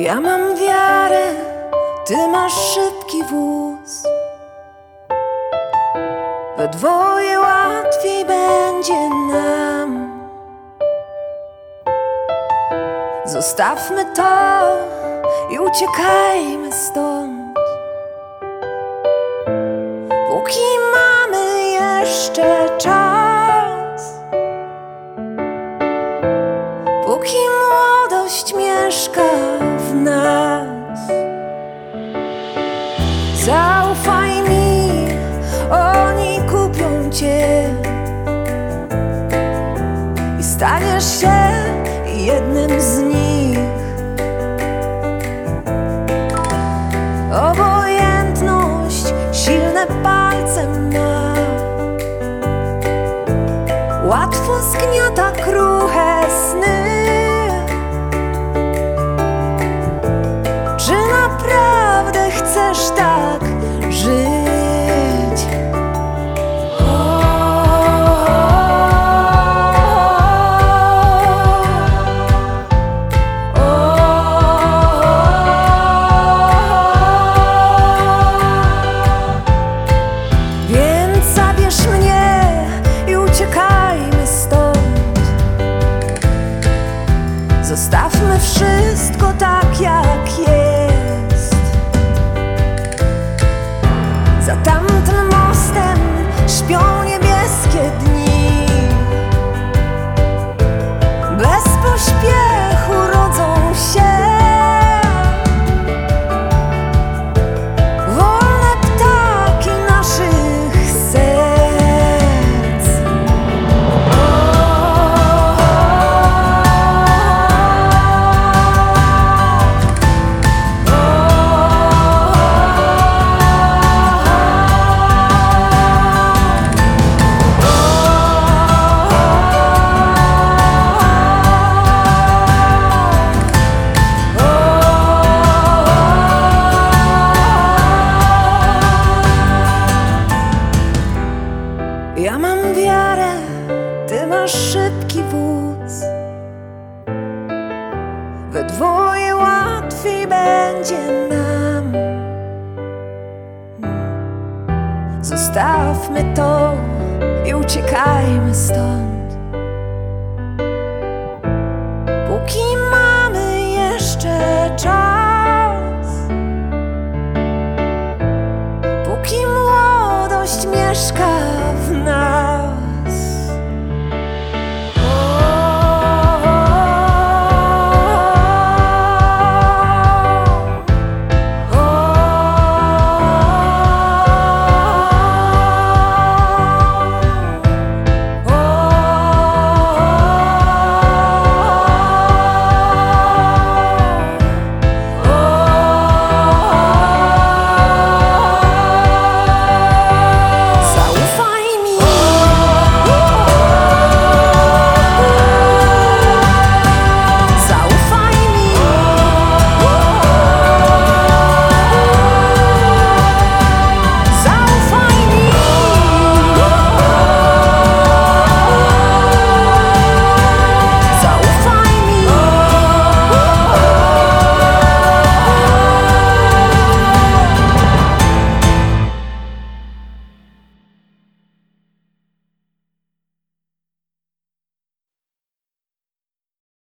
Ja mam wiarę, ty masz szybki wóz. We dwoje łatwiej będzie nam. Zostawmy to i uciekajmy stąd, póki mamy jeszcze czas, póki młodość mieszka w nas. Zaufaj mi, oni kupią cię i staniesz się jednym z nich. Obojętność silne palce ma, łatwo zgniata kruche sny. Czy naprawdę chcesz tak żyć? Więc zabierz mnie i uciekajmy stąd. Zostawmy wszystko tak, jak jest. Za tamtym mostem śpią niebieskie dni. Bez pośpiechu rodzą się wolne ptaki naszych serc. Ja mam wiarę, ty masz szybki wóz. We dwoje łatwiej będzie nam. Zostawmy to i uciekajmy stąd.